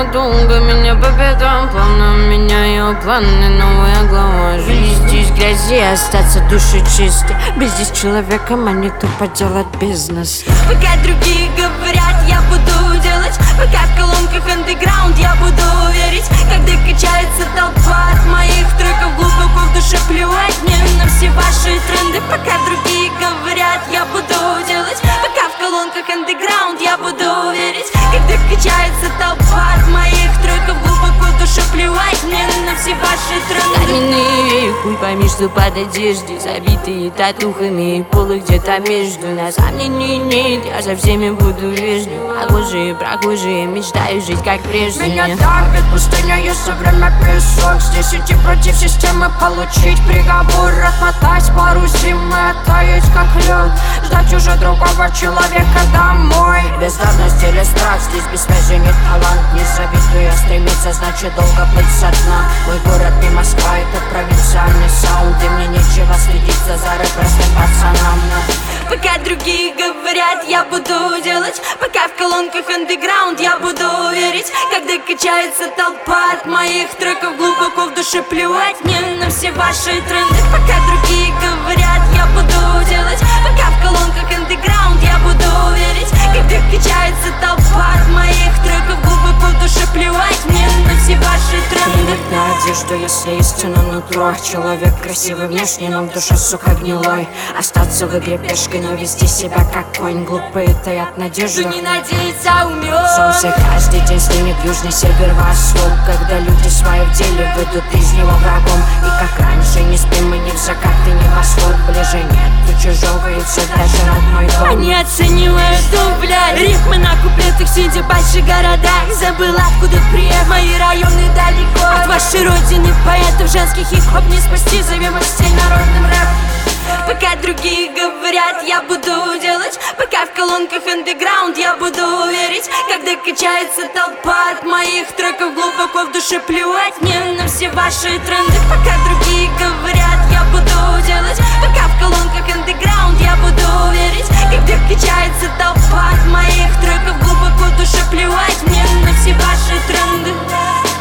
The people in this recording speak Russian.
долго меня по пятам, плавно меняю планы, новая глава. Жизнь здесь грязи, остаться души чистой. Без здесь человеком, а не тупо делать бизнес. Пока другие говорят, я буду делать. Пока в колонках андеграунд, я буду верить. Когда качается толпа от моих треков, глубоко в душе плевать мне на все ваши тренды. Пока другие говорят, я буду делать. Пока в колонках андеграунд, я буду верить. Когда качается толпа от моих треков, глубоко в душе плевать мне на все ваши тренды. Каменные, хуй пойми, что под одеждой, забитые татухами, полы где-то между нас. Сомнений нет, я со всеми буду вежлив. Отхожие, прохожие, мечтаю жить как прежде. Меня давит пустыня, если время песок. Здесь идти против системы, получить приговор. Отмотать пару зим и оттаять как лед. Ждать уже другого человека домой. Бездарность или страх, здесь без связи нет талант. Не завидую, стремиться, значит долго плыть со дна. Мой город не Москва, это провинциальный саунд. И мне нечего следить за простым пацанам. Пока другие говорят, я буду делать. Пока в колонках андеграунд, я буду верить. Когда качается толпа от моих треков, глубоко в душе плевать мне на все ваши тренды. Пока другие говорят, я буду делать. Пока в колонках андеграунд, я буду верить. Когда качается толпа от моих треков, глубоко в душе плевать мне на все ваши тренды. На одежду, если истина нутро. Человек красивый внешне, но в душе, сука, гнилой. Остаться в игре пешкой, но вести себя как конь. Глупые таят надежду, не надеется, а умрет. Солнце каждый день стынет южный, север, восток. Когда люди свои в деле выйдут из него врагом. И как раньше, не спим мы ни в закат и ни в восход. Ближе нет у чужого и все даже родной дом. Они оценивают, что, блядь, рифмы на куплетах, сидя в больших городах. Забыла, откуда приехал, мои районы далеко от вашей родины. Поэтов женских хип-хоп не спасти, зовем их всей народным рэп. Пока другие говорят, я буду делать. Пока в колонках андеграунд, я буду верить. Когда качается толпа от моих треков, глубоко в душе плевать мне на все ваши тренды. Пока другие говорят, я буду делать. Пока в колонках андеграунд, я буду верить. Когда качается толпа от моих треков, глубоко в душе плевать мне на все ваши тренды.